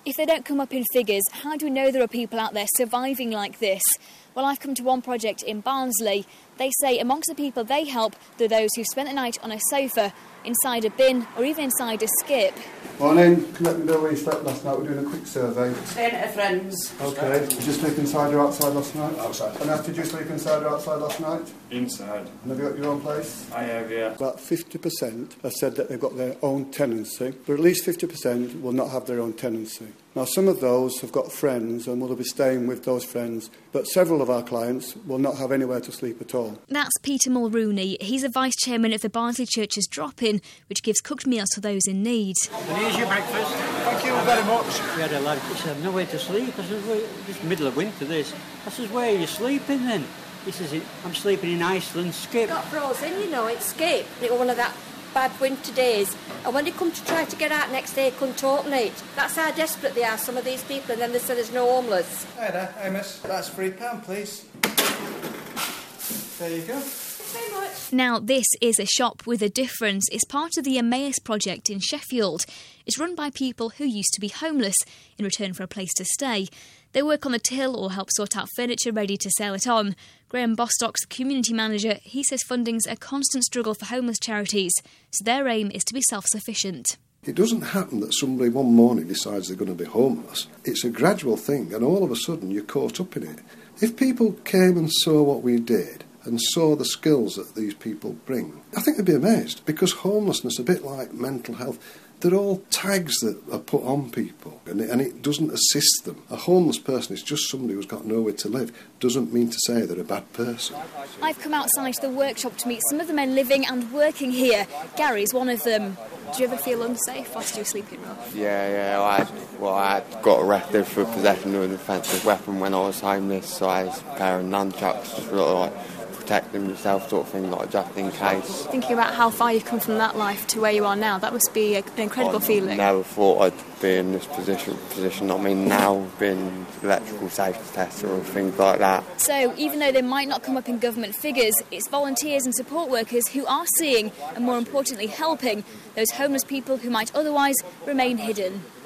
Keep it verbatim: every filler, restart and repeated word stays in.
If they don't come up in figures, how do we know there are people out there surviving like this? Well, I've come to one project in Barnsley. They say amongst the people they help, there are those who spent the night on a sofa, inside a bin or even inside a skip. Morning, can you let me know where you slept last night? We're doing a quick survey. Staying at a friend's. OK, did you sleep inside or outside last night? Outside. And after, did you sleep inside or outside last night? Inside. And have you got your own place? I have, yeah. About fifty percent have said that they've got their own tenancy, but at least fifty percent will not have their own tenancy. Now, some of those have got friends and will be staying with those friends, but several of our clients will not have anywhere to sleep at all. That's Peter Mulrooney. He's a vice chairman of the Barnsley Church's Drop-In, which gives cooked meals to those in need. And here's your breakfast. Thank you very much. We had a lad, he said, "I've nowhere to sleep." I said, "Well, this is middle of winter, this." I said, "Where are you sleeping then?" He says, "I'm sleeping in Iceland, Skip." Got frozen, you know, it's Skip. It was one of that bad winter days. And when they come to try to get out next day, they couldn't open it. That's how desperate they are, some of these people, and then they say there's no homeless. Hi there, hey miss. That's three pounds, please. There you go. Very much. Now, this is a shop with a difference. It's part of the Emmaus project in Sheffield. It's run by people who used to be homeless in return for a place to stay. They work on the till or help sort out furniture ready to sell it on. Graham Bostock's the community manager. He says funding's a constant struggle for homeless charities, so their aim is to be self-sufficient. It doesn't happen that somebody one morning decides they're going to be homeless. It's a gradual thing, and all of a sudden you're caught up in it. If people came and saw what we did and saw the skills that these people bring, I think they'd be amazed, because homelessness, a bit like mental health, they're all tags that are put on people, and it, and it doesn't assist them. A homeless person is just somebody who's got nowhere to live. Doesn't mean to say they're a bad person. I've come outside to the workshop to meet some of the men living and working here. Gary's one of them. Do you ever feel unsafe whilst you're sleeping, Rob? Yeah, yeah. I, well, I got arrested for possession of an offensive weapon when I was homeless, so I was carrying nunchucks, just sort of like protecting yourself, sort of thing, like just in case. Thinking about how far you've come from that life to where you are now, that must be an incredible I feeling. never thought I'd be in this position. Position. I mean, now being electrical safety tester or things like that. So, even though they might not come up in government figures, it's volunteers and support workers who are seeing, and more importantly helping, those homeless people who might otherwise remain hidden.